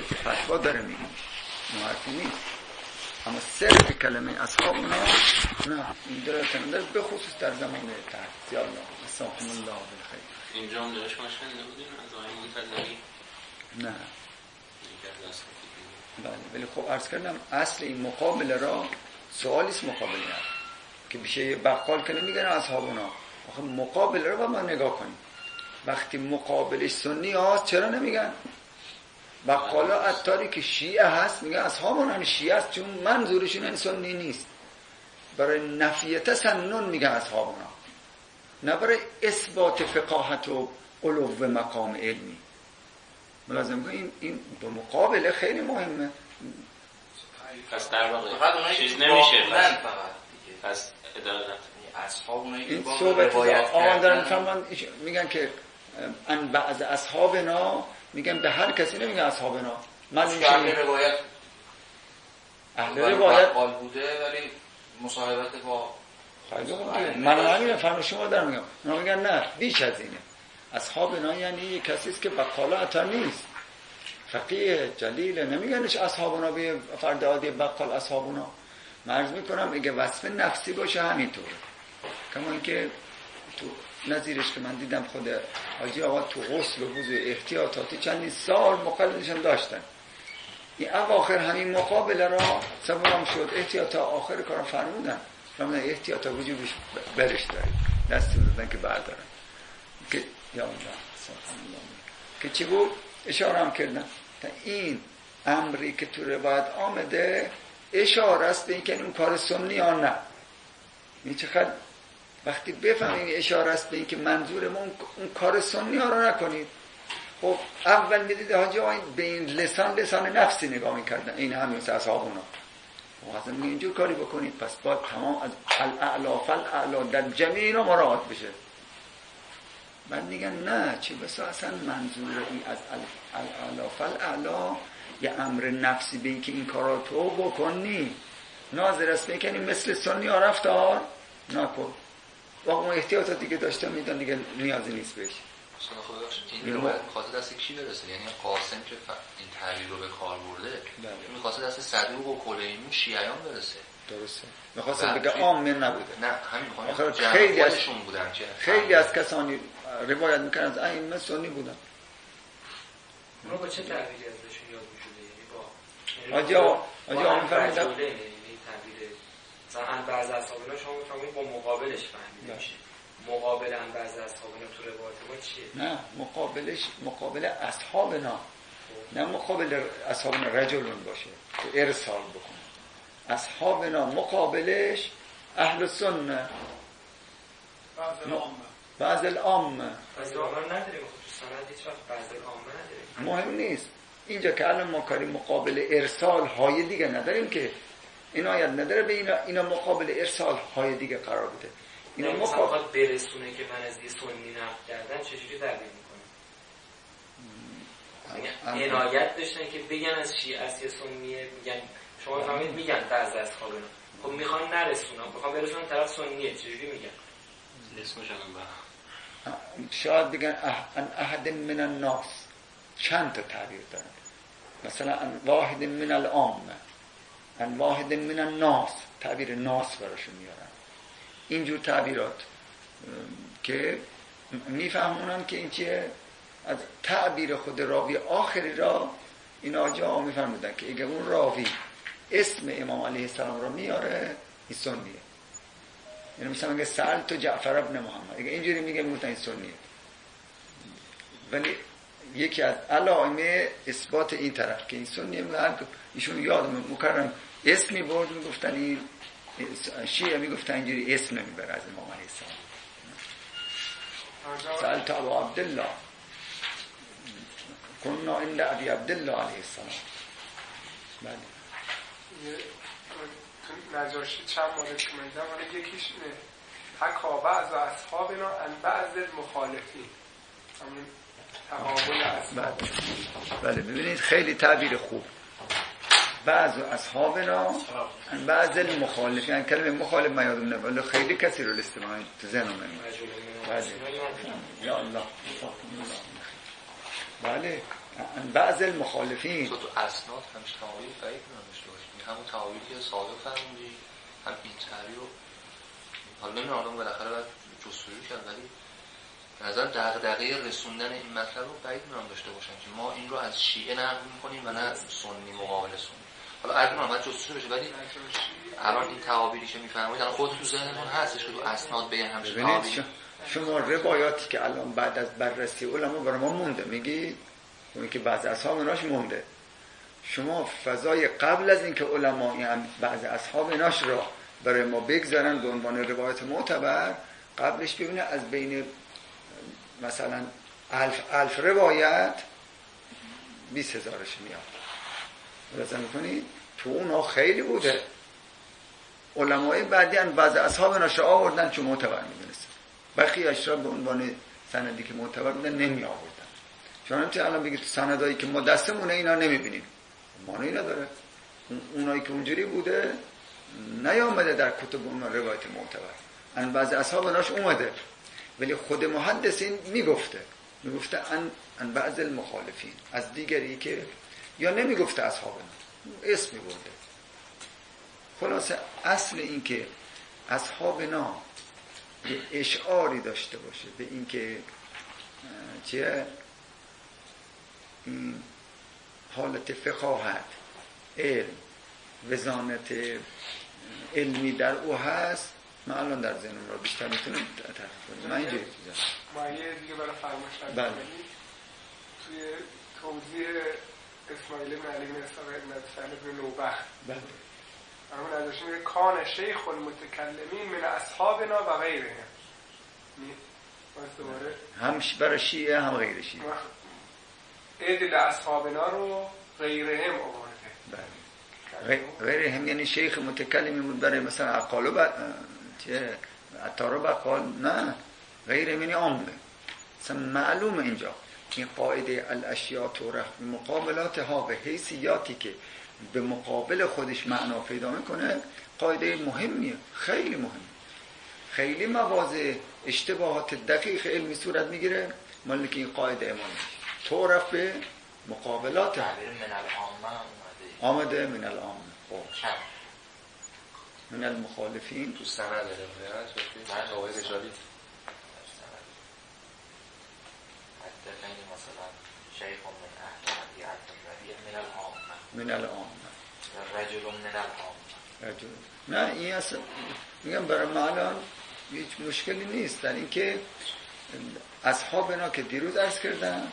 فتوا داره میگه، معرفی نیست. اما صرف کلمه اصحابنا نه، این داره به خصوص در زمان تحت یا الله اصحابنا الله بالخیر. اینجا هم داشت ماشین نبودیم از آقای منتظری؟ نه بله، ولی خب عرض کردم اصل این مقابله را سوالیست مقابله را که بشه بقال که نمیگن اصحابنا، آخه مقابله را با ما نگاه کنیم. وقتی مقابلش سنی هست چرا نمیگن؟ بقالا عطاری که شیعه هست میگن اصحابنا هم شیعه هست، چون منظورشون این سنی نیست. برای نفی تسنن میگن اصحابنا، نه برای اثبات فقاهت و علو مقام علمی. ملازم کنیم این به مقابله خیلی مهمه. پس در واقع چیز نمیشه پس عدالت اصحابنا این صحبت آن دارن فرمان میگن که ان بعض اصحابنا، میگن به هر کسی نمیگن اصحابنا. من اهل روایت قال بوده ولی مصاحبت با من همین فرمان شما دارم میگم. اونا میگن نه بیش از اینه. اصحابنا یعنی یک کسی است که بقالا عطا نیست، فقیه جلیل، نمیگنش اصحابنا به فرد عادی بقال اصحابنا. مرز میکنم اگه وصف نفسی باشه همینطوره. کما اینکه تو نظیرش که من دیدم خود حاجی آقا تو غسل و وضو احتیاطاتی چندین سال مقلدشون داشتن. این اواخر همین مقابله را سببم شد احتیاط آخر کارم فرمودن احتیاط وجوبش برش دارید، دستی دادن که بردارن که یا الله که چی بود؟ اشاره هم کردن تا این امری که تو روایت آمده اشاره است به این که این کار سنی یا نه. این چقدر وقتی بفهمیم اشاره است به این که منظورمون اون کار سنی ها رو نکنید. خب اول میدید حاجی به این لسان نفسی نگاه میکردن، این همین مثل اصحابونا و حضر میگه اینجور کاری بکنید پس باید تمام از الاعلا فالاعلا در جمعی اینا مراعات بشه. بعد میگن نه چه بسا اصلا منظور این از الاعلا فالاعلا یه امر نفسی به این که این کارا تو بکنی ناظر است بکنی مثل سنی ها رفتار نکن. واقعا اون احتیاطاتی که داشته میدن دیگه نیازی نیست بهش. این رو میخواسته دست کی برسه؟ یعنی قاسم که این تعبیر رو به کار برده میخواسته دست صدوق و کلینی شیعیان برسه. درسته. میخواسته بگه عامه نبوده. نه همین میخوام خیلی ازشون بودن که خیلی از کسانی روایت میکنن از ائمه سنی بودن. اونا با چه تعبیری ازشون یاد میشده؟ یعنی با آجا میفرمایند تعبیر مثلا بعضی اصحابنا شما میفهمید با مقابلش فهمیده میشه. مقابل هم بعضی اصحابنا تو روایت ما چیه؟ نه مقابل اصحابنا، نه مقابل اصحابنا رجلون باشه که ارسال بکنه. اصحابنا مقابلش اهل سنه بعض العامه بعض العامه نداریم. تو سند هیچ وقت بعض العامه نداریم. مهم نیست. اینجا که الان ما کاری مقابل ارسال های دیگه نداریم که این آیت نداره به اینا مقابل ارسال های دیگه قرار بده. اینا مقابل برسونه که من از یه سنی نقل کردن چجوری تعبیر میکنه؟ عنایت داشتن که بگن از شیعه از یه سنیه، میگن شما فهمید میگن بعضی از خوابنا خب میخوان نرسونن، میخوان برسونن طرف سنیه، چجوری میگن؟ اسمش هم شاید بگن ان احد من الناس، چند تا تعبیر دارن. مثلا ان واحد من العامه، ان واحد من الناس، تعبیر ناس براشون میارن. اینجور تعبیرات که میفهمونن که این چیه از تعبیر خود راوی آخری را این آجا میفهمودن که اگه اون راوی اسم امام علیه السلام را میاره این سنیه. یعنی مثلا اگه سألت جعفر ابن محمد اگه اینجوری میگه میگفتن این سنیه. ولی یکی از علائم اثبات این طرف که این سنیه ایشون یادم مکرم اسمی برد میگفتن این شیعه میگفتن اینجوری اسم نمیبره از امام علیه السلام. سألت ابو عبدالله کنا عند ابی عبدالله علیه السلام. بله نجاشی چند مورد که من دیدم ولی یکیش اینه حکا بعض اصحابنا ان بعض المخالفین، همون تقابل اصحاب. بله ببینید خیلی تعبیر خوب. بعض اصحابنا ان بعض المخالفین، یعنی کلمه مخالف من یادم نمیاد ولی خیلی کسی رو استعمال تو ذهنم نمیاد. بله یا الله بله بعض المخالفین تو اسناد همش تعاویل بعید نداشته باشی، همون تعاویلی که سابق فرمودی هم این تعبیر رو حالا نه آدم بالاخره باید جستجو کرد، ولی به نظر دغدغه رسوندن این مطلب رو بعید می‌دونم داشته باشن که ما این رو از شیعه نقل می‌کنیم و نه سنی مقابل سنی. حالا از اون باید جستجو بشه، ولی الان این تعابیری که می‌فرمایید الان خود تو ذهنتون هستش که تو اسناد بگن همش تعابیر. شما روایاتی که الان بعد از بررسی علما برای ما مونده میگی اون که بعضی اصحاب ایناش مونده، شما فضای قبل از اینکه علما این بعضی اصحاب ایناش را برای ما بگذارن به عنوان روایت معتبر، قبلش ببینه از بین مثلا 1000 روایت 20,000ش میاد. لازم میکنید تو اونا خیلی بوده. علمای بعدی ان بعض اصحاب ایناش را آوردن چون معتبر میدونستن، بقیه‌اش را به عنوان سندی که معتبر بودن نمی آوردن. چون الان بگید تو سندایی که ما دستمونه اینا نمیبینیم، معنی نداره. اونایی که اونجوری بوده نیامده در کتب اون روایت معتبر، ان بعض اصحاب ایناش اومده، ولی خود محدثین میگفته ان بعض المخالفین از دیگری که یا نمیگفته اصحاب اسم میبرده. خلاصه اصل این که اصحاب نا اشعاری داشته باشه به این که چیه این حالت فقاهت، علم، وزانت علمی در او هست، من الان در ذهنم را بیشتر میتونم تعریف کنم. من اینجوری چیزا ما یه دیگه برای فرمایش بله. توی توضیح اسماعیل بن علی بن اسحاق بن سهل بن نوبخت بله همون ازش میگه کان شیخ المتکلمین من اصحابنا و غیرهم، هم برای شیعه هم غیر شیعه عدل اصحابنا رو غیرهم آورده. بله غیرهم یعنی شیخ متکلمی بود برای مثلا اقالو عطارو بقال، نه غیرهم یعنی عامه. مثلا معلومه اینجا این قاعده الاشیاء تعرف مقابلاتها به حیثیاتی که به مقابل خودش معنا پیدا میکنه قاعده مهمیه، خیلی مهم، خیلی مواضع اشتباهات دقیق علمی صورت میگیره مال که این قاعده امام تعرف به مقابلات من العامه آمده من العامه من المخالفین تو سند روایت و قواعد رجالی مثلا شیخ من اهل من العامه من العامه رجل من العامه رجل. نه این اصلا میگم برای معلوم هیچ مشکلی نیست در اینکه اصحابنا که دیروز عرض کردم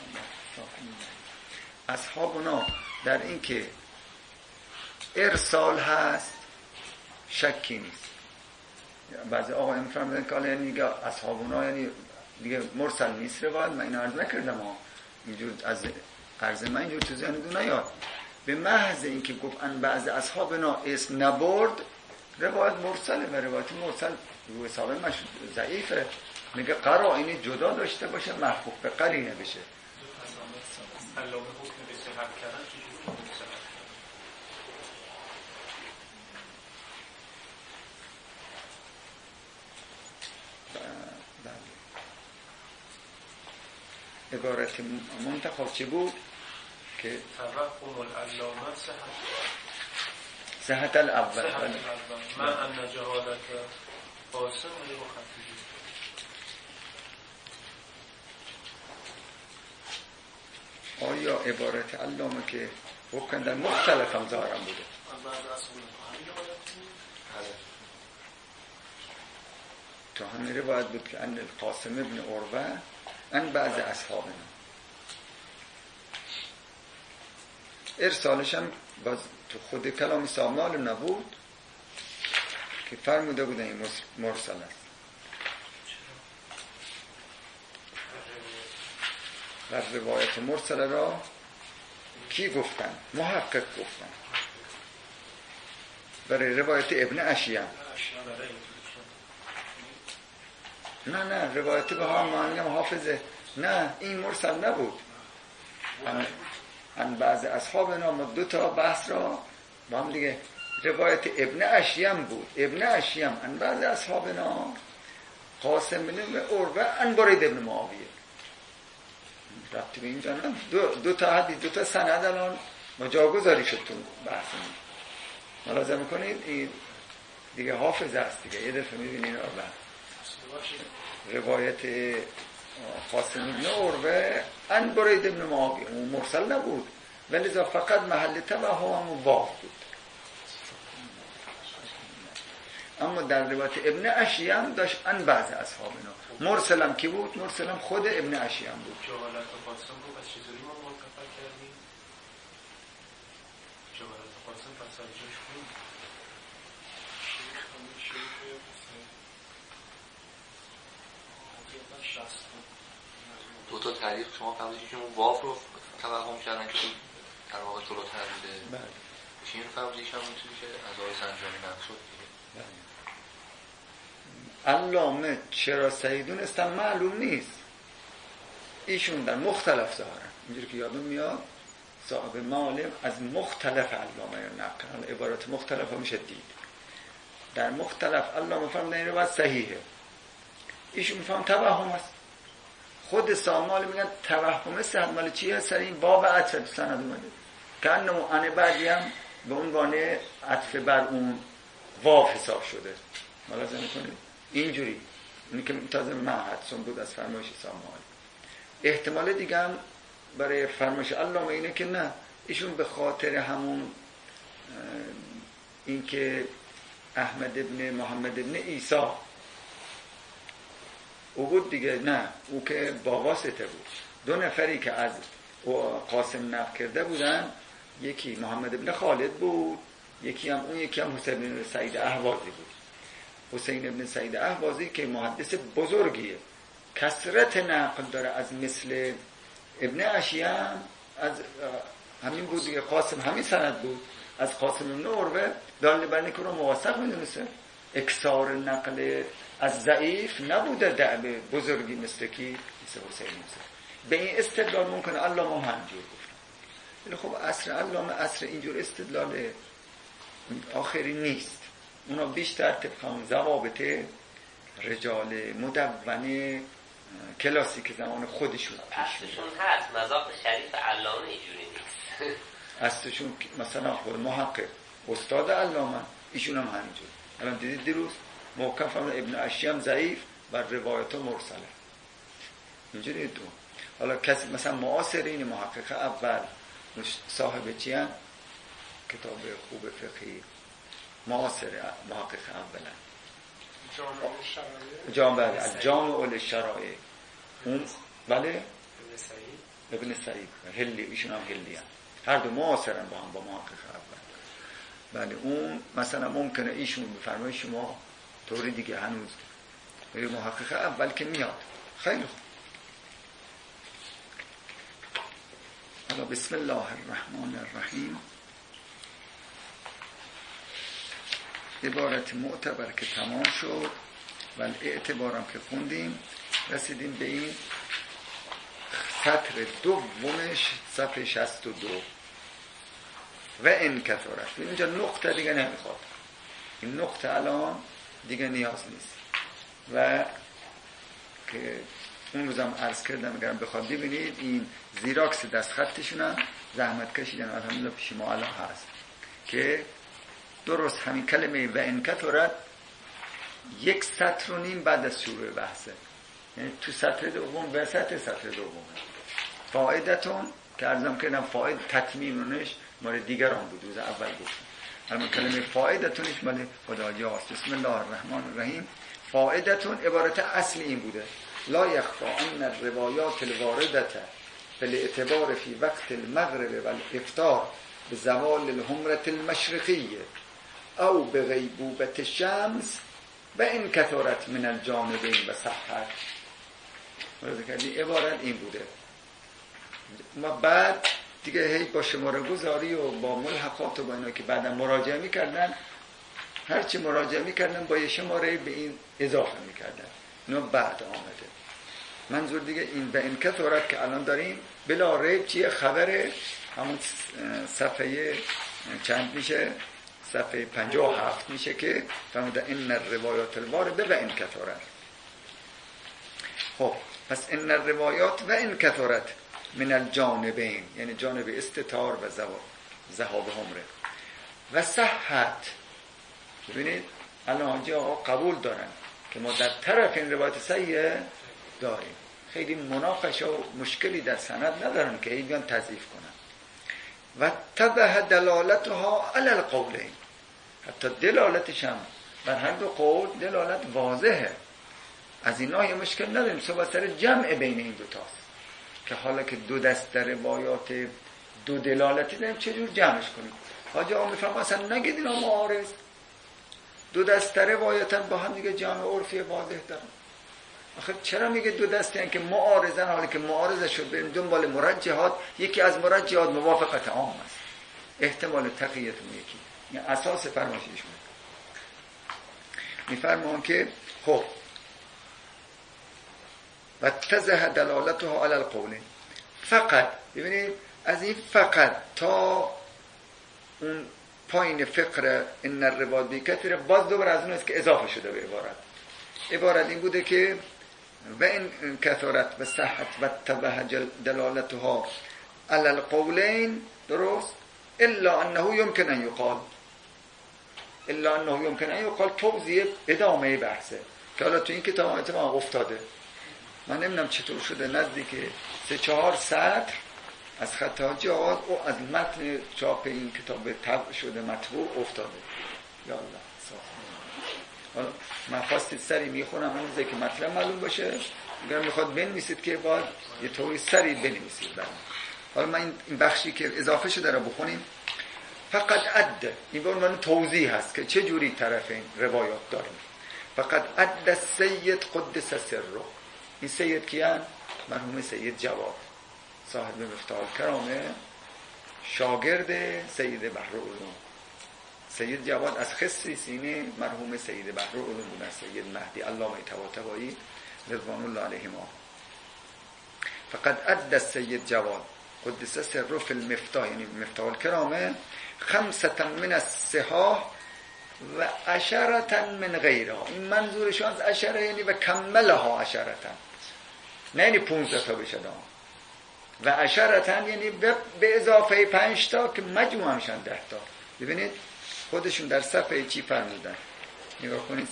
اصحابنا در اینکه ارسال هست شکی نیست. بعضی آقا میفرمودن که حالا یعنی اصحابنا یعنی دیگه مرسل نیست روایت، من اینو عرض نکردم اینجور از عرض من اینجور تو ذهنتون نیاد. به محض اینکه گفت ان بعض اصحابنا اسم نبرد روایت مرسله و روایت مرسل رو حساب مشهور ضعیفه، میگه قرائن جدا داشته باشه محفوظ به قرینه بشه. علامه حکم به صحت کردن چجوری حکم به صحت کردن؟ عبارت منتخب چی بود؟ که توهم العلامه صحت الاول من ان جهالت قاسم ولی مخفیه. آیا عبارت علامه که حکم در مختلف هم ظاهرم بوده؟ تو همین روایت بود که ان القاسم ابن عروه ان بعض اصحابنا، ارسالش هم باز تو خود کلام صاحب معلوم نبود که فرموده بودن این مرسل است. و روایت مرسل را کی گفتن؟ محقق گفتن. برای روایت ابن اشیان نه روایت به ها معنیم حافظه، نه این مرسل نبود. ان بعض اصحاب نام دو تا بحث را با هم دیگه روایت ابن اشیم بود. ابن اشیم ان بعض اصحاب نام قاسم بن عروه ان برید ابن معاویه، ربطی به اینجا نه. دو تا حدیث، دو تا سند الان ما جاگذاری شد تو بحثمون. ملاحظه میکنید این دیگه حافظ است دیگه. یه دفعه میبینید روایت قاسم ابن عروه عن برید ابن معاویه اون مرسل نبود ولی فقط محل توهم واو بود. اما در روایت ابن اشیم داشت عن بعض اصحابنا. مرسلم کی بود؟ مرسلم خود ابن اشیم بود. جهالت قاسم رو پس چطوری ما مرتفع کردیم؟ جهالت قاسم پس از جاش بود دو تا تعریف شما قبلش که اون واف رو توهم کردن که در واقع جلوتر بوده. بله. این قبلیش هم میتونی که از آقای سنجانی نقصد دیگه. علامه چرا صحیح دونستن معلوم نیست. ایشون در مختلف ظاهرن اینجوری که یادم میاد صاحب معالم از مختلف علامه نقل عبارات مختلف ها میشه دید. در مختلف علامه فرمودن این رو باید صحیحه. ایشون میفهم توهم است. خود سامال میگن توهم صحت مال چیه؟ سر این باب عطف تو سند اومده که انه بعدی هم به عنوان عطف بر اون واو حساب شده. ملاحظه میکنید اینجوری اینی که تازه معهدسون بود از فرمایش سامال. احتمال دیگه هم برای فرمایش علامه اینه که نه ایشون به خاطر همون این که احمد ابن محمد ابن عیسی او بود دیگه، نه او که با واسطه بود. دو نفری که از قاسم نقل کرده بودن یکی محمد ابن خالد بود، یکی هم حسین ابن سعید اهوازی بود. حسین ابن سعید اهوازی که محدث بزرگیه، کثرت نقل داره از مثل ابن اشیم، از همین بود دیگه. قاسم همین سند بود از قاسم ابن عروه، دلیل بر اینکه رو موثق میدونسته. اکثار نقل از ضعیف نبوده دعوه بزرگی مثل کی مثل حسین موسی. به این استدلال ممکنه علامه هم همینجور گفتن. ولی خب عصر علامه عصر اینجور استدلال آخری نیست. اونا بیشتر طبق همون ضوابط رجال مدون کلاسیک زمان خودشون اصلشون هست. مذاق شریف علامه اینجوری نیست. اصلشون مثلا خود محقق استاد علامه ایشون هم همینجور. الان دیدید دیروز محکم فرمودن ابن اشیم ضعیف و روایت مرسله اینجوری دو. حالا کسی مثلا معاصرین محقق اول صاحب چی هم؟ کتاب خوب فقهی معاصر محقق اولا جامع الشرایع اون بله ابن سعید هلی، ایشون هم هلی هم. هر دو معاصرن با هم با محقق اول. بله اون مثلا ممکنه ایشون بفرمایید شما طوری دیگه هنوز محقق اول که میاد. خیلی خوب. حالا بسم الله الرحمن الرحیم. عبارت معتبر که تمام شد و اعتبارم که خوندیم رسیدیم به این سطر دومش صفحه 62 و ان کثرت. اینجا نقطه دیگه نمیخواد، این نقطه الان دیگه نیاز نیست. و که اون روزم عرض کردم اگرم بخواد ببینید این زیراکس دست خطشون هم زحمت کشیدن الحمدلله پیش ما الان هست که درست همین کلمه و ان کثرت 1 سطر و نیم بعد از شروع بحثه، یعنی تو سطر دوم وسط سطر دوم. فایدتون که عرضم کردم فاید تتمیمونش مال دیگران بود روز اول گفتم، اما کلمه فایدتونش مال خداجاست. بسم الله الرحمن الرحیم. فایدتون عبارت اصلی این بوده لا یخفا ان الروایات الواردة بالاعتبار فی وقت المغرب والافطار بزوال الحمرة المشرقیه او بغیبوبة الشمس و ان کثرت من الجانبین و صحت. عبارت این بوده. ما بعد دیگه هی با شماره گذاری و با ملحقات و با اینا که بعدا مراجعه میکردن، هرچی مراجعه میکردن با یه شماره به این اضافه میکردن. اینا بعد آمده. منظور دیگه این به این کثرت که الان داریم بلا ریب چیه خبره همون صفحه چند میشه؟ صفحه 57 میشه که فرموده ان الروایات الوارده و ان کثرت. خب پس ان الروایات و ان کثرت من الجانبین، یعنی جانب استتار و ذهاب همره و صحت. ببینید الان حاجی آقا قبول دارن که ما در طرف این روایت صحیح داریم، خیلی مناقشه و مشکلی در سند ندارن که بیان تضعیف کنن. و تبه دلالتها علی القولین، حتی دلالتش هم بر هر دو قول دلالت واضحه. از اینا یه مشکل نداریم، صحبت سر جمع بین این دوتاست که حالا که دو دست روایات دو دلالتی داریم چجور جمعش کنیم. حاجی آقا میفرما اصلا نگید اینا معارض، دو دست روایتا با هم دیگه جمع عرفی واضح دارن. آخه چرا میگه دو دسته این که معارضن، حالی که معارضه شد بریم دنبال مرجحات، یکی از مرجحات موافقت عام است، احتمال تقییتون یکی، این اساس فرمایشش میفرمان که خب و تزه دلالتها علی القول. فقط ببینید از این فقط تا اون پایین فقره ان الرواد بکثره باز دوباره از اون است که اضافه شده به عبارت این بوده که و این کثرت و صحت و تبه دلالتها علی القولین، درست، الا انه یمکن ان یقال، الا انه یمکن ان یقال توضیح ادامه بحثه که حالا تو این کتاب اتفاقا افتاده. من نمیدونم چطور شده نزدیک 3-4 سطر از خط حاجی آقا او از متن چاپ این کتاب طبع شده مطبوع افتاده. یا الله حالا من خواستید سری میخونم همونزه که مطلب معلوم باشه، اگر میخواد بنویسید که باید یه طوری سری بنویسید برام. حالا من این بخشی که اضافه شده رو بخونیم. فقط عد، این به عنوان توضیح هست که چه جوری طرف این روایات داریم. فقط عد سید قدس سره، این سید کیان؟ مرحوم سید جواد صاحب مفتاح الکرامه، شاگرد سید بحرالعلوم. سید جواد از خصی سینه مرحوم سید بحرالعلوم بودن، سید مهدی علامه طباطبایی رضوان الله علیهما. فقد عد سید جواد قدس سره فی المفتاح، یعنی مفتاح الکرامه، 5 من الصحاح و 10 من غیرها. این منظورش از 10 یعنی و کملها 10، نه یعنی 15 تا بشه دام، و 10 یعنی به اضافه 5 تا که مجموع همشن 10 تا. ببینید خودشون در صفحه چی فرمودن، نگاه کنید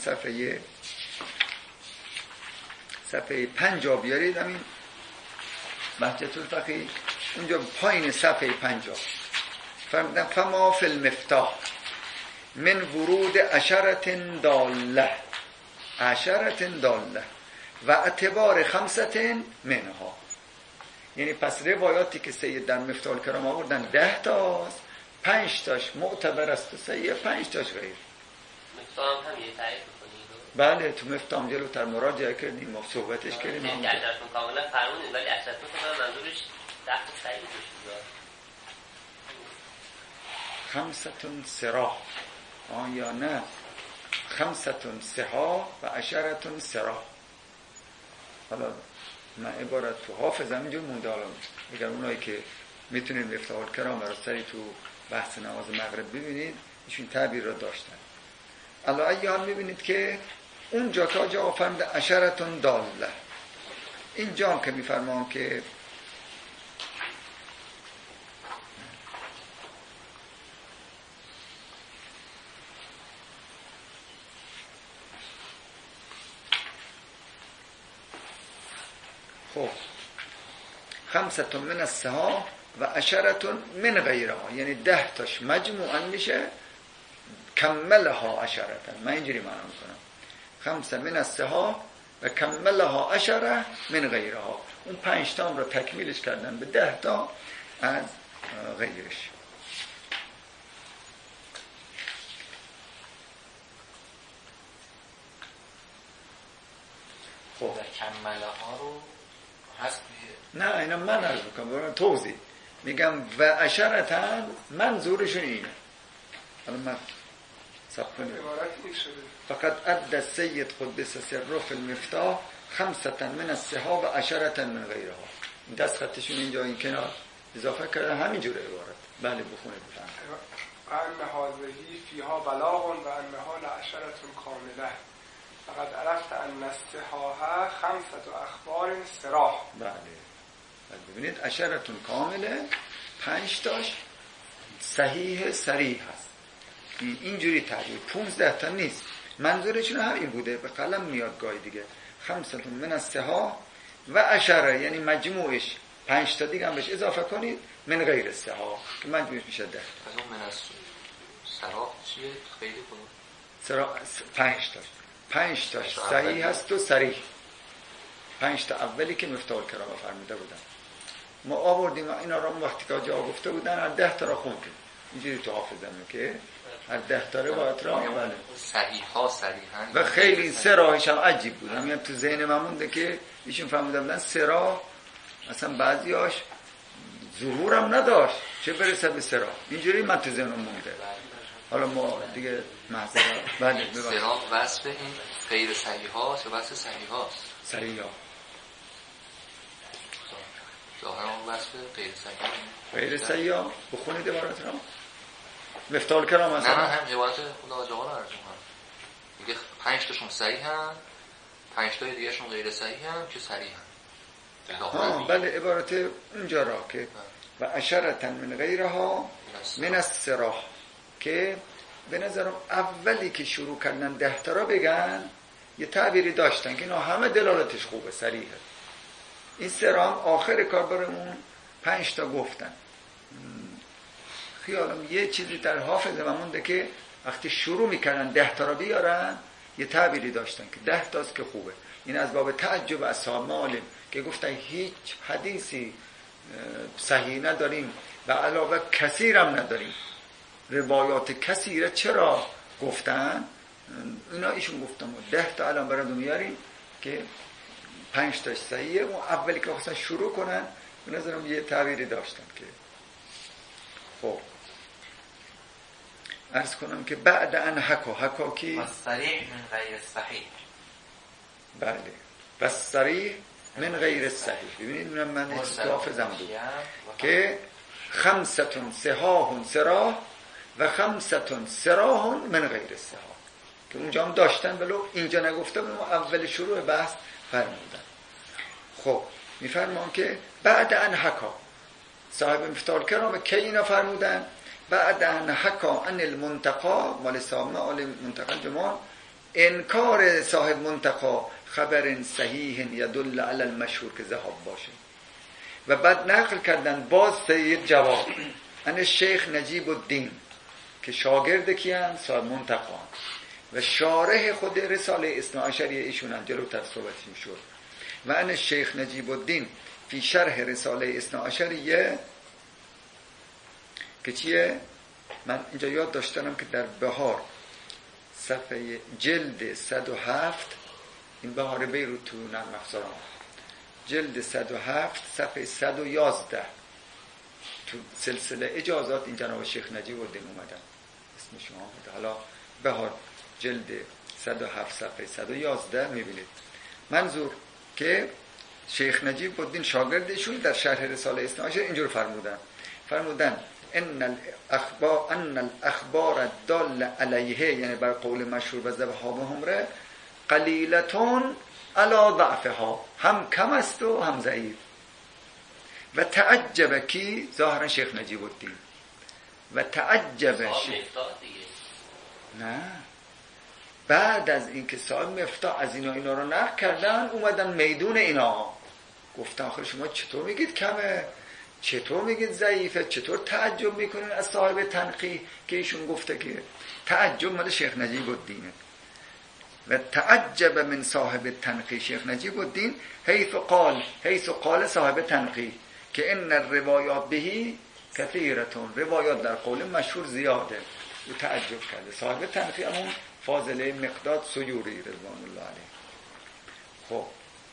صفحه 50 بیارید، همین بهجت الفقیه اونجا پایین صفحه 50 فرمودن فما فی المفتاح من ورود 10 داله 10 داله و اعتبار 5 منها. یعنی پس روایاتی که سید در مفتاح الکرام آوردن 10 تاست، 5 تاش معتبر است و سید 5 تاش غیر. مفتاح هم یه تعریف می‌کنید؟ بله تو مفتاح جلوتر مراجعه کردیم، ما صحبتش کردیم. این درجاتون کاملا فرمودید، ولی اصلا تو خودم منظورش تحت صحیح بشه. 5 سراح یا نه 5 صحاح و 10 سراح. حالا من عبارت تو حافظم اینجور مونده، حالا اگر اونایی که میتونید مفتاح الکرام رو سری تو بحث نماز مغرب ببینید ایشون تعبیر رو داشتن. الا ایام میبینید که اونجا که آجا فرمده 10 داله، اینجا هم که میفرمان که خب 5 من الصحاح و 10 من غیرها، یعنی 10 تاش مجموعا میشه کملها 10. من اینجوری معنی میکنم 5 من الصحاح و کملها 10 من غیرها. اون 5 تا رو تکمیلش کردن به 10 تا از غیرش. خب کمله ها رو هست نه اینا من عرض میکنم برای توضیح میگم و 10 منظورشون اینه. حالا من فقط عد سید قدس سره فی المفتاح 5 من الصحاح و 10 من غیرها. این دست خطشون اینجا این کنار اضافه کردن همینجور عبارت. بله بخونه بفهم ان هذه فیها بلاغ و انها ل10 کامله فقد عرفت ان الصحاح 5 اخبار صراح. بله ببینید عشرتون کامله 5 تاش صحیح صریح هست. اینجوری تعریف 15 تا نیست. منظورشون همین بوده، به قلم میاد گاهی دیگه 5 من السها و عشره، یعنی مجموعش 5 تا دیگه هم بهش اضافه کنید من غیر السها که مجموعش میشه 10. از اون من السرا چیه؟ خیلی کنون سرا 5 تاش صحیح هست و صریح. 5 تا اولی که مفتاح الکرام فرموده بودن ما آوردیم اینا را وقتی که جا گفته بودن از 10 تا را خوندیم اینجوری تو حافظمه که از 10 تا روایت را صحیح ها صریحاً و خیلی سراحش هم عجیب بود. میگم تو ذهن من مونده که ایشون فهمیده بودن سرا اصلا بعضیاش ظهورم نداشت چه برسه به سرا. اینجوری من تو ذهنم مونده. حالا ما دیگه معذرت. بله سرا وصف این غیر صحیح هاست یا وصف صحیح هاست؟ صحیح ها ظاهرا وصف غیر صحیح غیر صحیح ها بخونید عبارت را مفتاح الکرام نه هم عبارت خدا آجاقا رو عرض کنم میگه 5 تاشون صحیح هم 5 تای دیگه شون غیر صحیح هم که صریح هم. بله عبارت اونجا را که و عشرتن من غیرها من السراح که به نظرم اولی که شروع کردن 10 تا را بگن یه تعبیری داشتن که اینا همه دلالتش خوبه صریحه. این سرام آخر کار برامون 5 تا گفتن. خیالم یه چیزی در حافظه من مونده که وقتی شروع میکردن 10 تا را بیارن یه تعبیری داشتن که 10 تاست که خوبه. این از باب تعجب اصحاب معالم که گفتن هیچ حدیثی صحیح نداریم و علاوه کثیرم نداریم. روایات کثیره چرا گفتن؟ اینا ایشون گفتن 10 تا الان براتون میاریم که 5 تاش صحیحه. اون اولی که خواستن شروع کنن به نظرم یه تعبیری داشتن که خب عرض کنم که بعد ان حکا کی صریح من غیر صحیح. بله و صریح من غیر صحیح. ببینید من حافظم بود که 5 صحاح سراح و 5 سراح من غیر صحاح که اونجا هم داشتن ولو اینجا نگفته بودم اول شروع بحث فرمودن. خب میفرمان که بعد ان حکا صاحب مفتاح الکرام که اینا فرمودن بعد ان حکا ان المنتقا مال صاحب منتقا جمال انکار صاحب منتقا خبر صحیح یدل علی المشهور که ذهاب باشه و بعد نقل کردن باز سید جواب ان شیخ نجیب الدین که شاگرد کیان صاحب منتقا و شارح خود رساله اثناعشری ایشون جلوتر صحبت میشد و ان شیخ نجیب الدین فی شرح رساله اثناعشریه که چیه؟ من اینجا یاد داشتم که در بهار صفحه جلد 107 این بهار بیروت تو نرم افزاران جلد 107 صفحه 111 تو سلسله اجازات این جناب شیخ نجیب الدین اومدن اسم شما بوده. حالا بهار جلد 107 صفحه 111 میبینید. منظور که شیخ نجیب الدین شاگردشون در شرح رساله اثناعشر اینجور فرمودن ان الاخبار الدال علیه یعنی بر قول مشهور و ذهابهم ره قلیلتون علی ضعفها هم کم است و هم ضعیف و تعجب کی ظاهرا شیخ نجیب الدین و تعجب نه بعد از اینکه صاحب مفتاح از اینا رو نقل کردن اومدن میدون اینا گفتن آخر شما چطور میگید کمه چطور میگید ضعیفه چطور تعجب میکنین از صاحب تنقیح که ایشون گفته که تعجب مال شیخ نجیب الدینه و تعجب من صاحب تنقیح شیخ نجیب الدین حیث قال صاحب تنقیح که ان الروایات بهی کثیرتون روایات در قول مشهور زیاده و تعجب کرده صاحب تنقیح همون فاضله مقداد سیوری رضوان الله علیه. خب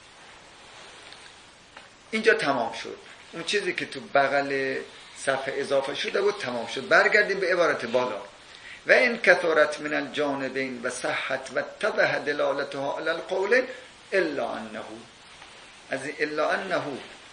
اینجا تمام شد اون چیزی که تو بغل صفحه اضافه شده بود تمام شد. برگردیم به عبارت بالا و این کثرت من الجانبین و صحت و تضح دلالتها علی القول الا انه از الا انه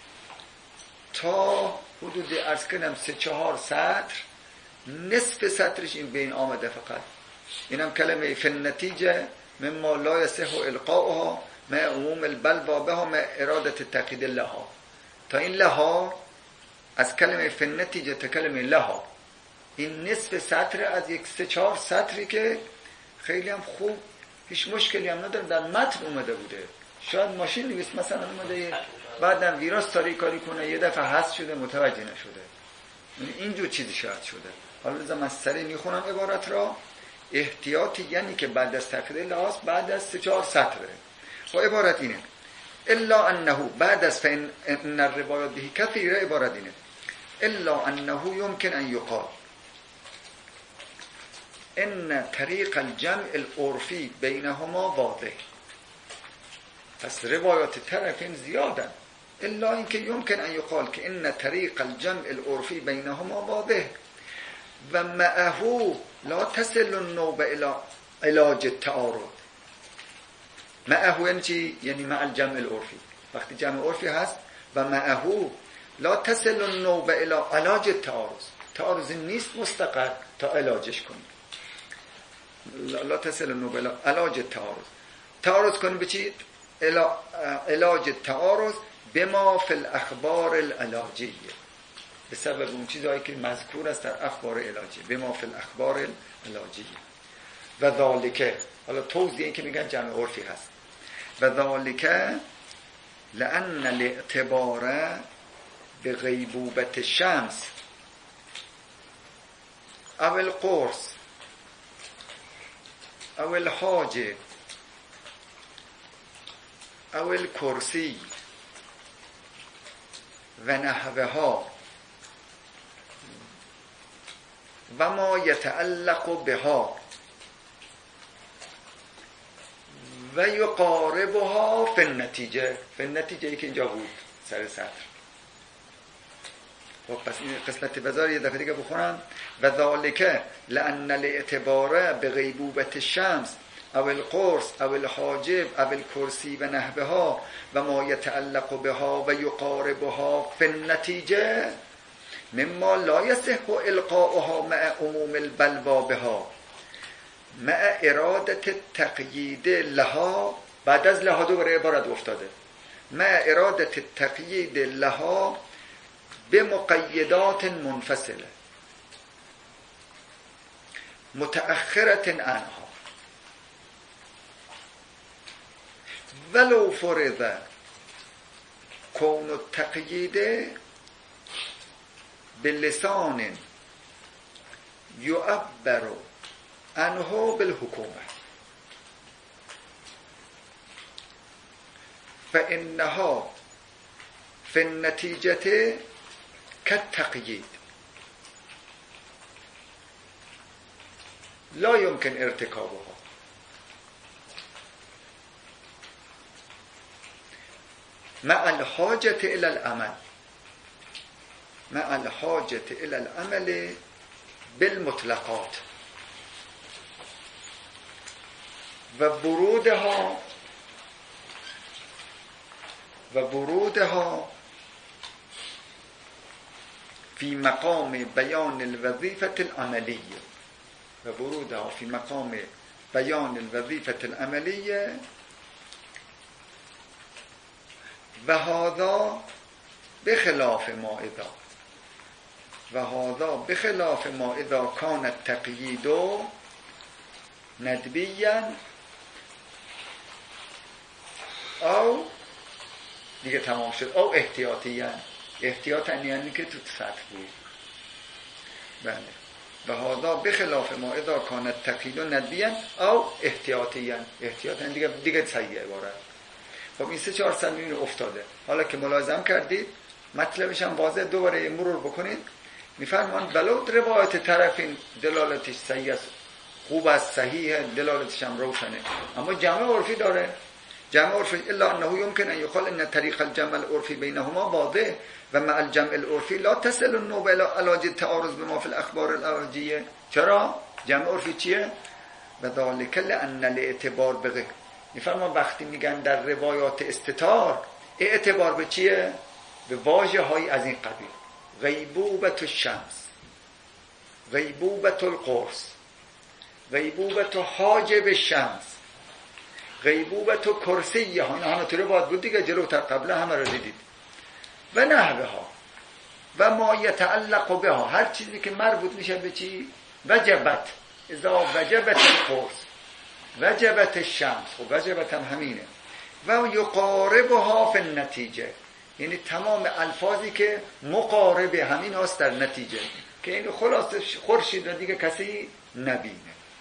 تا حدود عرض کنم 3-4 سطر نصف سطرش این بین آمده فقط اینم کلمه فی النتیجه مما لا یصح القاؤها مع عموم البلوا بها مع اراده تقیید لها تا این لها از کلمه فنتیجه تا کلمه لها، این نصف سطر از یک 3-4 سطری که خیلی هم خوب، هیچ مشکلی هم نداره، در متن اومده بوده. شاید ماشین نویس مثلا اومده بعدم ویراس کاری کنه، یه دفعه حذف شده متوجه نشده، اینجور چیزی شاید شده. حالا لازم از سری میخونم عبارت را. احتیاطی یعنی که بعد از تقدیر لحاظ بعد از 3-4 سطره. و عبارت اینه الا انه بعد از فان الروایات به کثیره، عبارت اینه الا انه یمکن ان یقال ان طریق الجمع العرفی بینهما واضح. پس روایات طرفین زیادن، الا اینکه یمکن ان یقال که ان طریق الجمع العرفی بینهما واضح و معه لا تصل النوبه الى علاج التعارض. معه یعنی چی؟ یعنی مع الجمع العرفی، وقتی جمع عرفی هست و معه لا تصل النوبه الى علاج التعارض، تعارض نیست مستقر تا علاجش کنی. لا تصل النوبه الى علاج التعارض، تعارض کنی به چی؟ علاج التعارض بما فی الاخبار العلاجیه، به سبب اون چیزایی که مذکور است در اخبار علاجی، بما فی الاخبار العلاجیه. و ذالک، حالا توضیح این که میگن جمع عرفی هست، و ذالک لان الاعتبار به غیبوبت شمس او القرص او الحاجب او الکرسی و نحوها و ما یتعلق بها و یقاربها فی النتیجه، فی النتیجه ای که اینجا بود سر سطر. خب پس این قسمت بذار یه دفعه دیگه بخونم. و ذالک لان الاعتبار به غیبوبت شمس او القرص او الحاجب او الکرسی و نحوها و ما یتعلق بها و یقاربها فی النتیجه مما لا یصح القاؤها مع عموم البلوا بها مع ارادت تقیید لها. بعد از لها دوباره عبارت افتاده، مع ارادت تقیید لها به مقیدات منفصله متأخرة عنها ولو فرض کون التقیید بلسان یعبر عنه بالحکومه فانها فی النتیجه كالتقييد لا يمكن ارتكابها مع الحاجة إلى العمل، مع الحاجة إلى العمل بالمطلقات وورودها في مقام بيان الوظيفة العملية، وورودها في مقام بيان الوظيفة العملية وهذا بخلاف ما إذا كان التقييد ندبيا أو دیگه تمام شد او احتیاطیاً. احتیاطاً یعنی که تو سطح بود. بله. و هذا بخلاف ما اذا كان التقييد ندبيا او احتیاطیاً دیگه صحیح عبارت. خب این 3-4 سنین افتاده. حالا که ملاحظه کردید مطلبش هم واضح، دوباره مرور بکنید. میفرمان ولو روایت طرفین دلالتش صحیح است، خوب است، صحیح، دلالتش هم روشنه، اما جمع عرفی داره. جمع عرفی الا انه يمكن ان يقال ان طریق الجمع العرفی بینهما واضح و مع الجمع العرفی لا تصل النوبه الى علاج التعارض بما في الاخبار العلاجیه. چرا؟ جمع عرفی چیه؟ و ذلك لان الاعتبار به میفرما وقتی میگن در روایات استتار اعتبار به چیه؟ به واژه های از این قبیل: غیبوبت الشمس، غیبوبت القرص، غیبوبت حاجب الشمس، غیبوبت کرسی. همه تو رو باید بود دیگه، جلوتر قبله همه رو دیدید. و نحوه ها و ما یتعلق بها، هر چیزی که مربوط میشه به چی؟ وجبت، اذا وجبت القرص وجبت الشمس، خب وجبت هم همینه. و یقاربها فی النتیجه، یعنی تمام الفاظی که مقارب همین هاست در نتیجه، که این خلاصه خورشید را دیگه کسی نبینه.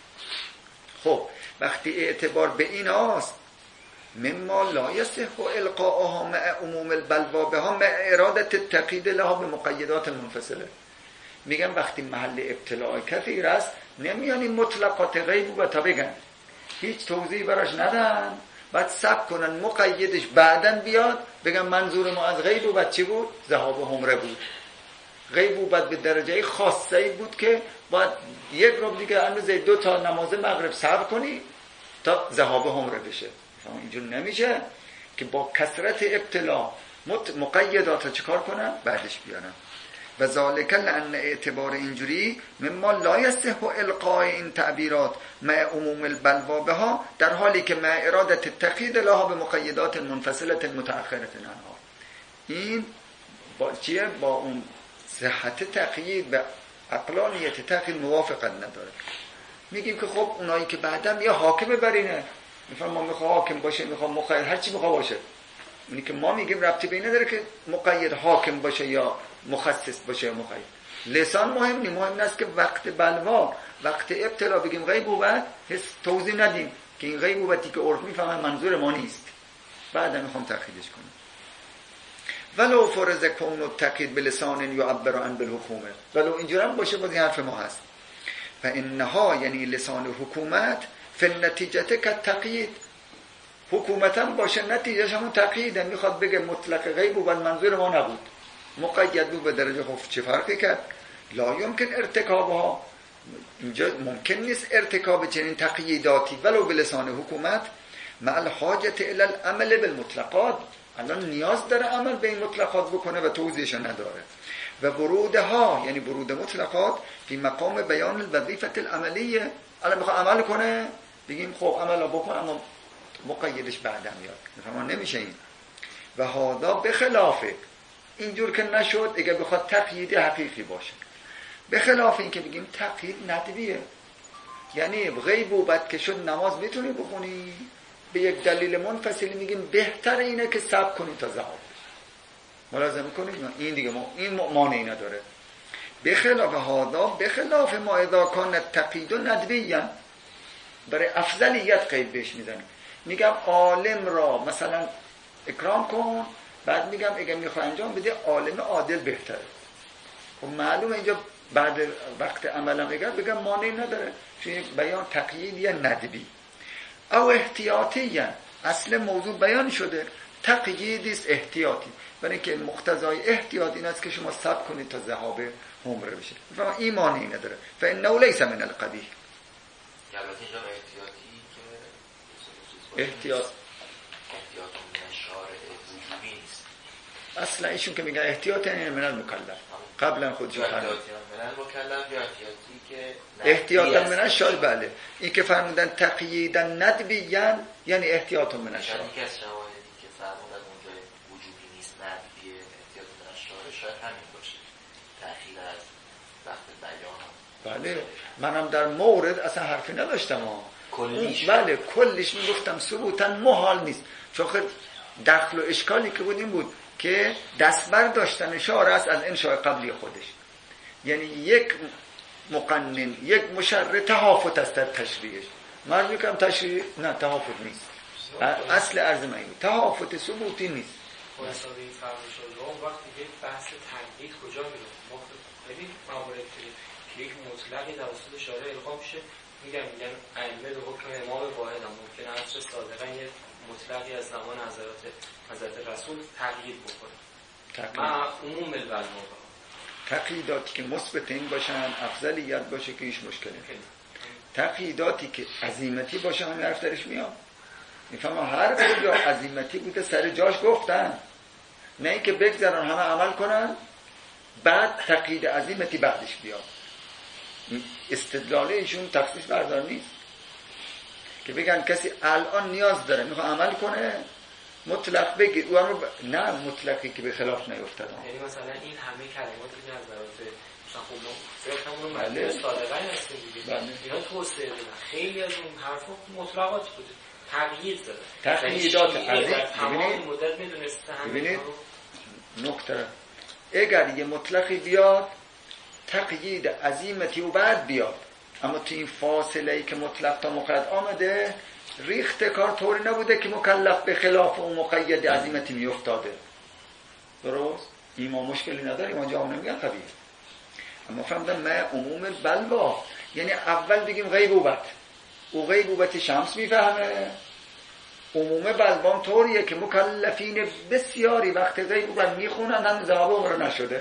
خب وقتی اعتبار به این هاست، مما لا یصح القاءها مع عموم البلوا بها مع اراده التقیید لها به مقیدات منفصله. میگن وقتی محل ابتلاع کثیر است، نمیان این مطلقات غیبوبت بگن، هیچ توضیحی براش ندن، بعد سب کنن مقیدش بعدن بیاد بگن منظور ما از غیبوبت چی بود؟ ذهاب حمره بود. غیبوبت به درجه خاصی بود که باید یک ربع دیگه اندازه 2 تا نماز مغرب صبر کنی تا ذهاب حمره بشه. اینجور نمیشه که با کثرت ابتلا مقیدات چیکار کنن؟ بعدش بیارن. و ذالک لان اعتبار اینجوری مما لا یصح القاء این تعبیرات مع عموم البلوا بها، در حالی که مع اراده التقیید لها به مقیدات منفصله متأخره عنها. این با چیه؟ با اون صحت تقیید و عقلانیت تقیید موافقت نداره. میگیم که خب اونایی که بعدم یا حاکم بر اینه، میفهم ما میخواه حاکم باشه، میخواه مقید، هر چی میخواه باشه، اونی که ما میگیم ربطی به این نداره که مقید حاکم باشه یا مخصص باشه یا مقید. لسان مهم نیست، مهم است که وقت بلوا، وقت ابتلا بگیم غیبوبت، حس توضیح ندیم که این غیبوبتی که عرف میفهمه منظور ما نیست، بعدا میخوام تقییدش کنم. ولو فرض کون التقیید بلسان یعبر عن بالحکومه، ولو اینجوری هم باشه، باز این حرف ما هست. فانها یعنی لسان حکومت فی النتیجه کالتقیید، حکومت هم باشه نتیجهش همون تقییده، میخواد بگه مطلق غیبوبت منظور ما نبود، مقید بود به درجه خوف، چه فرقی کرد؟ لا یمکن ارتکابها، اینجا ممکن نیست ارتکاب چنین تقییداتی ولو به لسان حکومت مع الحاجت الی العمل بالمطلقات، الان نیاز داره عمل به این مطلقات بکنه و توضیحش نداره. و ورودها یعنی ورود مطلقات فی مقام بیان الوظیفه العملیه، الان میخواد عمل کنه بگیم خب عمل بکن، اما مقیدش بعدا میاد، میفهمون نمیشه این. و هذا بخلافه، اینجور که نشد اگه بخواد تقیید حقیقی باشه، به خلاف این که بگیم تقیید ندبیه، یعنی غیبوبت که شد نماز میتونی بخونی، به یک دلیل منفصلی میگیم بهتر اینه که صبر کنی تا ذهاب. ملاحظه کنید این دیگه این مانعی نداره. بخلاف هذا، بخلاف ما اذا کان التقیید ندبیا، برای افضلیت قید بهش میزنیم، میگم عالم را مثلا اکرام کن، بعد میگم اگه میخوای انجام بده عالم عادل بهتره. خب معلومه اینجا بعد وقت عملم بگم مانعی نداره، چون بیان تقیید یا ندبی او احتیاطی، یا اصل موضوع بیان شده، تقییدی است احتیاطی، برای اینکه مقتضای احتیاط این است که شما صبر کنید تا ذهاب حمره بشه. و این مانعی نداره. فانه لیس من القبیح. البته اینجا احتیاطی که احتیاط من شارع وجوبی نیست. اصلا ایشون که میگن احتیاط من المکلف، قبلا خودشون فرمودن من المکلف یا احتیاطی که احتیاط من الشارع. بله، این که فرمودن تقییدا ندبیا یعنی احتیاط من الشارع. یکی از شواهدی که فرمودن اونجا وجوبی نیست، ندبیه، احتیاط من الشارع، شاید همین باشه، تأخیر از وقت بیان. بله، منم در مورد اصلا حرفی نداشتم کلیش. بله کلیش میگفتم ثبوتا محال نیست، چون خیلی دخل و اشکالی که بود این بود که دستبر داشتن شارع است از انشاء قبلی خودش، یعنی یک مقنن، یک مشرع تهافت است در تشریعش. من میگم تشریع نه، تهافت نیست، اصل عرض من این تهافت ثبوتی نیست. خلاصه این فرض شده وقتی یک بحث تقیید کجا میره؟ ببین موارد که یک مطلقی در اصول شارع القا میشه، میگن ائمه به حکم امام واحد هم ممکنه عصر صادقا یک مطلقی از زمان حضرت رسول تقیید بکنه مع عموم البلوا. تقییداتی که مثبت این باشن، افضلیت باشه که هیچ مشکلی نیست. تقییداتی که عزیمتی باشه همین حرف درش میاد، میفهمم هر کجا عزیمتی بوده سر جاش گفتن، نه اینکه بگذارن همه عمل کنن بعد تقیید عزیمتی بعدش بیاد. استدلال ایشون تخصیص بردار نیست که بگن کسی الان نیاز داره میخواد عمل کنه، مطلق بگید او رو نه مطلقی که به خلاف نیفتد. یعنی مثلا این همه کلماتی که از برات مثلا خب ما فکرمون رو مدرسه صادقانه هستیم دیگه، اینا توسعه دادن. خیلی از اون حرفا مطلقات بوده، تقیید زدن، تقییدات عظیم. تمام مدت میدونسته همین رو. نکته اگر یه مطلقی بیاد تقیید عظیمتی و بعد بیاد، اما تو این فاصله‌ای که مطلق تا مقید آمده ریخت کار طوری نبوده که مکلف به خلاف اون مقید عظیمتی میافتاده. درست؟ این ما مشکلی نداریم، اونجا هم نمیگن قبیه. اما فهمدن ما عموم بلوا، یعنی اول بگیم غیبوبت، او غیبوبت شمس میفهمه. عموم بلوام طوریه که مکلفین بسیاری وقت غیبوبت میخونن هم ذهاب عمر نشده.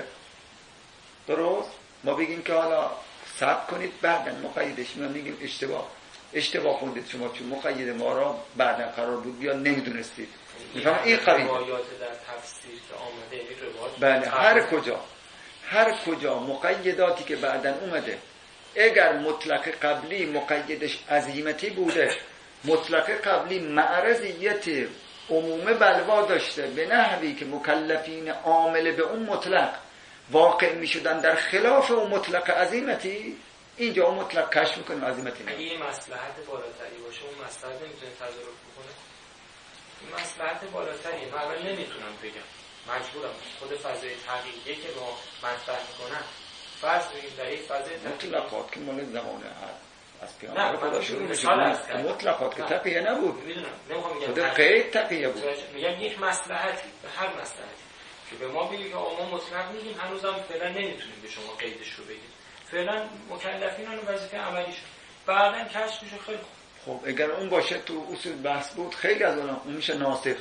درست؟ ما بگیم که حالا ثبت کنید بعداً مقیدش میگیم اشتباه خوندید شما، چون مقید ما را بعداً قرار بود بیا نمیدونستید. میفهم این قبیل روایات در تفسیر که آمده این روایات بله هر کجا مقیداتی که بعداً اومده اگر مطلق قبلی مقیدش عظیمتی بوده، مطلق قبلی معرضیت عموم بلوا داشته به نحوی که مکلفین عامل به اون مطلق واقع می شدن در خلاف اون مطلق عظیمتی، اینجا اون مطلق کشف میکنیم عظیمتی نه. اگه مصلحت بالاتری باشه اون مصلحت نمیتونه تظاهر بکنه. این مصلحت بالاتریه، من اول نمیتونم بگم، مجبورم خود فضای تحقیقی که با مطرح میکنن فرض بگیم در یک فضای مطلقات که مال زمان از پیامبر خدا شروع میشه، مطلقات که تقیه نبود، خود قید تقیه بود. میگم یک مصلحتی به هر مصلحتی که به ما بگید که ما مطلق میگیم، هنوزم فعلا نمیتونیم به شما قیدش رو بگید، فعلا مکلفین اون وظیفه عملیشون بعداً کشف میشه. خیلی خب اگر اون باشه تو اصول بحث بود خیلی از اون میشه ناسخ.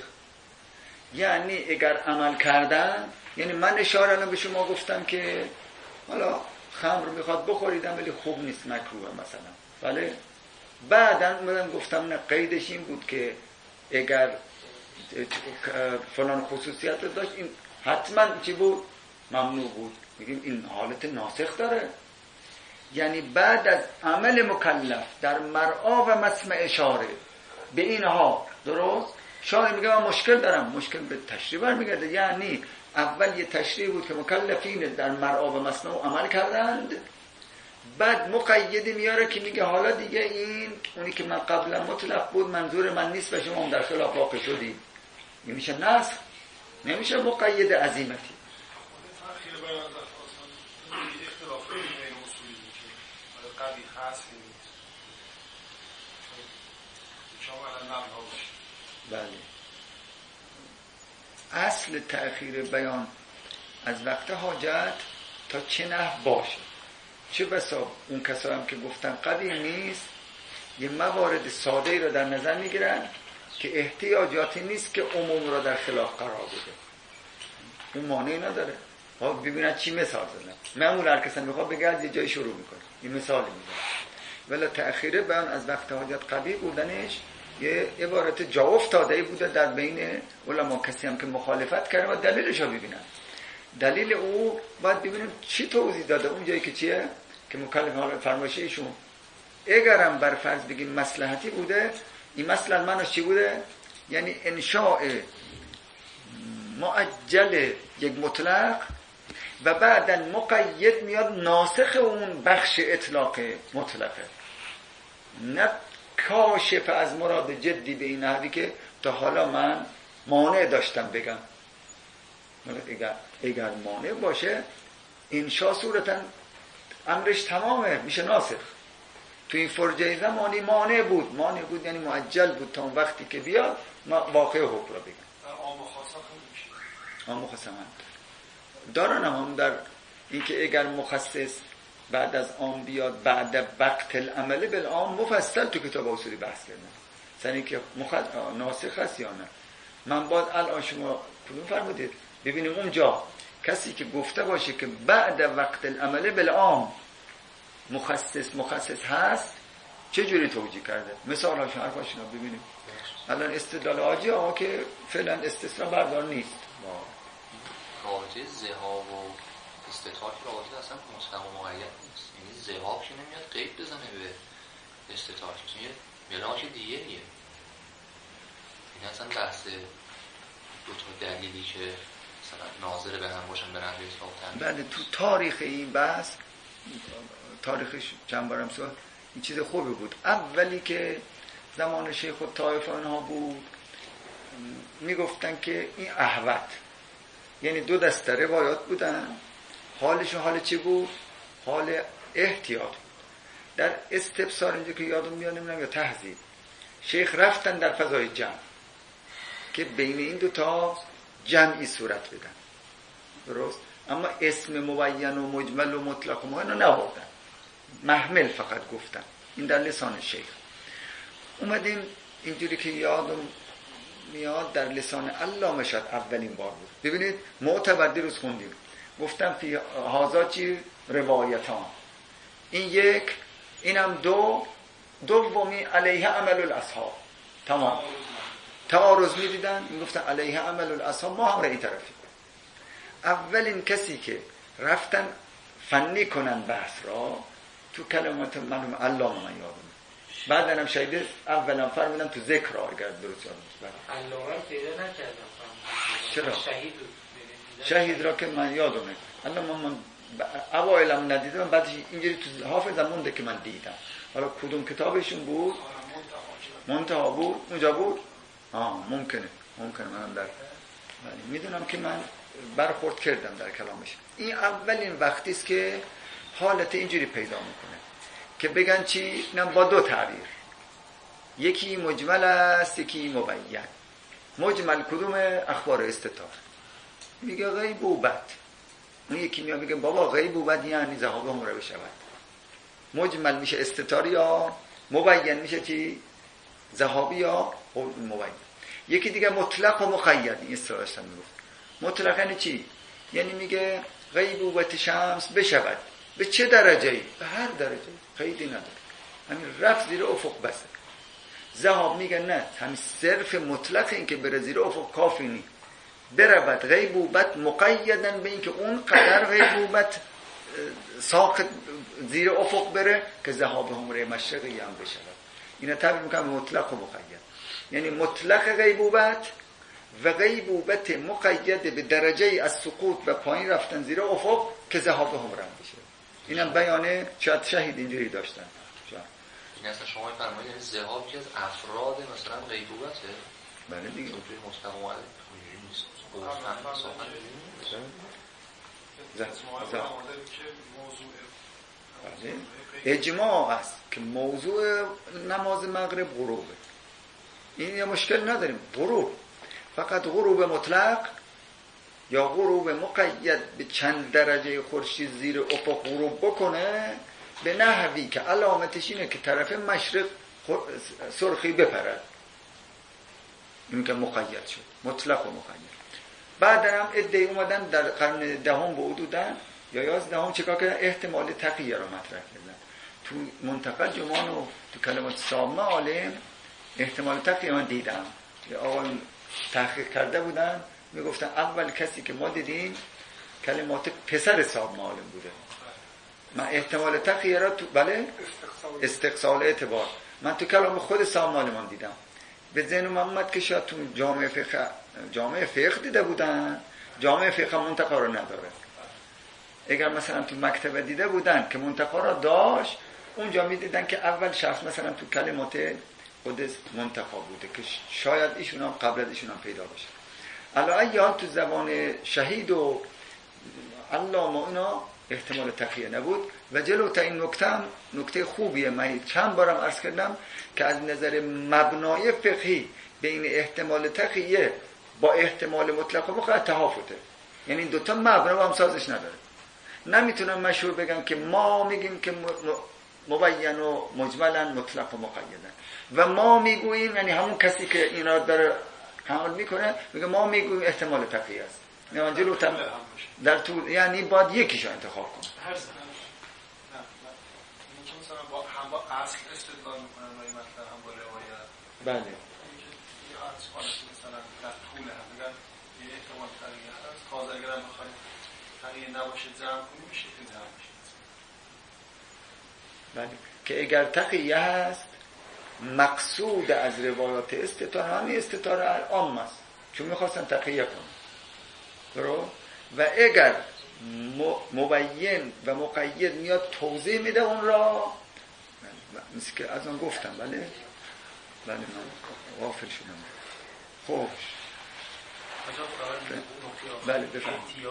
یعنی اگر عمل کردن، یعنی من اشاره الان به شما گفتم که حالا خمر میخواد بخوریدم ولی خوب نیست، مکروه مثلا، بله بعداً اومدم گفتم نه قیدش این بود که اگر فلان خصوصیت رو داشت این حتما چی بود؟ ممنوع بود. میگیم این حالت ناسخ داره. یعنی بعد از عمل مکلف در مرعا و مسمع اشاره به اینها، درست؟ شاید میگه من مشکل دارم، مشکل به تشریح برمیگرده. یعنی اول یه تشریح بود که مکلفین در مرعا و مسمع عمل کردند، بعد مقیدی میاره که میگه حالا دیگه این اونی که من قبلا مطلق بود منظور من نیست و شما هم در خلاف واقع شدید. این میشه نسخ، نمیشه مقید عظیمتی. تأخیر بیان در اصلا اختلاف بین اصولی بود که قبیح هست نیست شما الان نبها باشه. بله اصل تأخیر بیان از وقت حاجت تا چه نحو باشه. چه بسا اون کسایی هم که گفتن قبیح نیست یه موارد ساده ای رو در نظر میگیرن که احتیاجاتی نیست که عموم را در خلاف قرار بده، اون مانعی نداره. ها ببینن چی مثال زدن، معمول هر کسی میخواد بگه از یه جایی شروع میکنه این مثالی میزنه. ولی تأخیر بیان از وقت حاجت قبیح بودنش یه عبارت جا افتاده بوده در بین علما. کسی هم که مخالفت کرده و دلیلش رو ببینن، دلیل او باید ببینیم چی توضیح داده اون جایی که چیه که مکلف فرمایشه ایشون. اگرم بر فرض بگیم مصلحتی بوده، این مثلا منش چی بوده؟ یعنی انشاء معجل یک مطلق و بعداً مقید میاد ناسخ اون بخش اطلاق مطلقه، نه کاشف از مراد جدی به این نحوی که تا حالا من مانع داشتم بگم. اگر مانع باشه انشاء صورتا امرش تمامه، میشه ناسخ. تو این فرجه زمانی مانع بود یعنی معجل بود تا اون وقتی که بیاد واقع حکم را بگم. عام خاص هم دارن هم در این که اگر مخصص بعد از عام بیاد بعد وقت العمل بالعام مفصل تو کتاب اصولی بحث کردن سنی که ناسخ هست یا نه. من باید الان شما کدوم فرمودید ببینیم اونجا کسی که گفته باشه که بعد وقت العمل بالعام مخصص هست چه جوری توجیه کرده، مثال هاشون حرفاشون رو ببینیم. الان استدلال آجی ها که فعلا استثناء بردار نیست. راجع ذهاب و استطاعت راجع اصلا مطلق و مقید نیست، یعنی ذهاب که نمیاد قید بزنه به استطاعت، یه ملاک دیگریه. این اصلا بحث دو تا دلیلی که مثلا ناظر به هم باشن به نحوه اطلاق. بله تو تاریخ این بحث، تاریخش چند بارم صحبت، این چیز خوبی بود. اولی که زمان شیخ و طایفه آنها بود، میگفتن که این احوط، یعنی دو دسته روایات بودن، حالشون حال چی بود؟ حال احتیاط. در استبصار اینجا که یادم میاد نمیدونم یا تهذیب، شیخ رفتن در فضای جمع که بین این دوتا جمعی صورت بدن، درست؟ اما اسم مبین و مجمل و مطلق و ما اینو نبردن، محمل فقط گفتن. این در لسان شیخ. اومدیم اینجوری که یادم میاد در لسان علامه شد اولین بار بود. ببینید معتبر دیروز خوندیم، گفتم فی هازا چی روایتان، این یک، اینم دو، دومی علیه عمل الاصحاب. تمام تعارض میدیدن، میگفتن علیه عمل الاصحاب، ما هم رأی طرفی. اولین کسی که رفتن فنی کنن بحث را تو کلمات معلوم علامه من یادم، بعد هم شهید اولا فرمودن تو ذکر را اگر درست یادم. علامه پیدا نکردم. چرا؟ شهید را که من یادمه، علامه من اوایلم ندیدم، بعد اینجوری تو حافظم مونده که من دیدم. حالا کدوم کتابشون بود؟ منتها بود؟ اونجا بود؟ ممکنه منم در میدونم که من برخورد کردم در کلامش. این اولین وقتی است که حالت اینجوری پیدا میکنه که بگن چی؟ نه با دو تعبیر، یکی مجمل است یکی مبین. مجمل کدوم؟ اخبار استتار، میگه غیبوبت. اون یکی میگه بابا غیبوبت یعنی ذهاب عمره بشود. مجمل میشه استتار یا مبین میشه چی؟ ذهابی یا مبین. یکی دیگه مطلق و مقید، این اصطلاحش هم میگفت. مطلق یعنی چی؟ یعنی میگه غیبوبت شمس بشود. به چه درجه‌ای؟ به هر درجه، قیدی نداره، همین رفت زیر افق بسه. ذهاب میگه نه، همین صرف مطلق این که بره زیر افق کافی نی، برود غیبوبت مقیدن به این که اون قدر غیبوبت ساقط زیر افق بره که ذهاب عمره مشرقی هم بشود. اینا تعبیر میکنم مطلق و مقید، یعنی مطلق غیبوبت و غیبوبت مقید به درجه از سقوط و پایین رفتن زیر افق که ذهاب عمره هم بشه. اینم بیانه شهید اینجوری داشتن. این اصلا شما فرمایید یعنی ذهاب که از افراد مثلا غیبوبته؟ بله دیگه. توی مستقیم علیه نیست. اجماع است که موضوع نماز مغرب غروبه. این یه مشکل نداریم، غروب، فقط غروب مطلق یا غروب مقید به چند درجه خورشید زیر افق غروب بکنه به نحوی که علامتش اینه که طرف مشرق سرخی بپرد، این که مقید شد، مطلق و مقید. بعد هم ادعی اومدن در قرن دهم به حدودن یا 11 چیکار کردن؟ احتمال تقیه رو مطرح کردن. تو منتقل جمان و تو کلمات سامه عالم احتمال تقیه من دیدم که آقایون تحقیق کرده بودن، میگفتن اول کسی که ما دیدیم کلمات پسر سامه عالم بوده. من احتمال تقیه را تو بله استقصال اعتبار من تو کلام خود سامه عالم دیدم. به ذهن محمد که شاید تو جامعه فقه دیده بودن، جامعه فقه منتقا رو نداره. اگر مثلا تو مکتبه دیده بودن که منتقا رو داشت، اونجا میدیدن که اول شخص مثلا تو کلمات خود منتقا بوده که شاید ایشون هم قبل از ایشون هم پیدا باشه. علاوه یا تو زبان شهید و علامه اینا احتمال تقیه نبود. و جلوتا این نکته خوبیه، من چند بارم عرض کردم که از نظر مبنای فقهی بین احتمال تقیه با احتمال مطلق و مقید تفاوته، یعنی این دوتا مبنا با هم سازش نداره. نمیتونم مشهور بگم که ما میگیم که مبین و مجملا مطلق و مقیدن و ما میگوییم، یعنی همون کسی که اینا داره حمل میکنه میگه ما میگوییم احتمال تقیه است. نه جلوتا در طول، یعنی باید یکیشو انتخاب کن. هم با اصل استدلال میکنن و این مطلب هم با روایت. بله. یه حالت مثلا در طول هم بگن یه احتمال تقیه هست، تازه اگر هم بخواید تقیه نباشه جمع کنیم میشه که جمع میشه. بله. که اگر تقیه هست مقصود از روایات استطار همین استطار عام است چون میخواستن تقیه کنن. درست؟ و اگر مبین و مقید میاد توضیح میده اون را، مثل که از آن گفتم. بله من غافل شدم. خوش بله بفهم.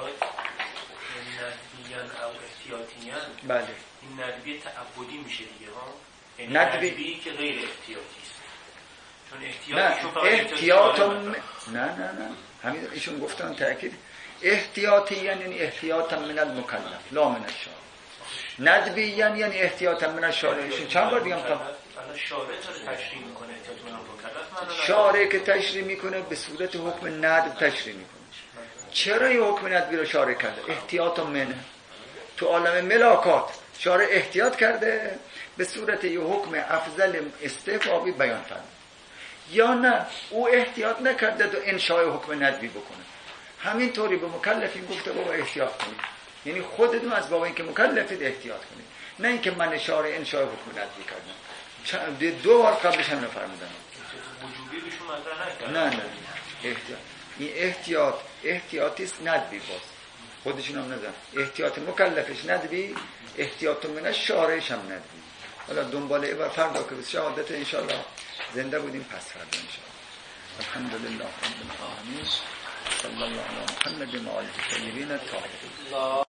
ندبیان او احتیاطیان، بله این ندبی تعبدی میشه دیگه ها، ندبی که غیر احتیاطی است، چون احتیاط نه همین ایشون گفتن تأکید احتیاطی یعنی احتیاطا من المکلف لا من الشارع. ندبی یعنی احتیاطا من الشارع. ایشون چند بار دیگه شارع تشریح میکنه احتیاط من المکلف، شارع که تشریح میکنه به صورت حکم ندب تشریح میکنه. چرا یه حکم ندبی رو شارع کرده؟ احتیاط منه. تو عالم ملاکات شارع احتیاط کرده به صورت یه حکم افضل استحبابی بیان فرمود، یا نه او احتیاط نکرده تو انشاء حکم ندبی بکنه. همینطوری به مکلفین گفته بابا احتیاط کنید، یعنی خودتون از بابا این که مکلفید احتیاط کنید، نه اینکه من شارع انشاء حکم ندبی کردم. 2 بار قبلش هم نفرمودن وجوبی بهشون مطرح نکردن. نه احتیاط، این احتیاطیست ندبی باز خودشون هم نزن. احتیاط مکلفش ندبی، احتیاط من شارعش هم ندبی. حالا دنباله و فردا که به شهادت انشاءالله زنده بودیم پس فردا انشاءالله. الحمدلله رب العالمین. صلی الله علی محمد و آله الطاهرین الطاهرین.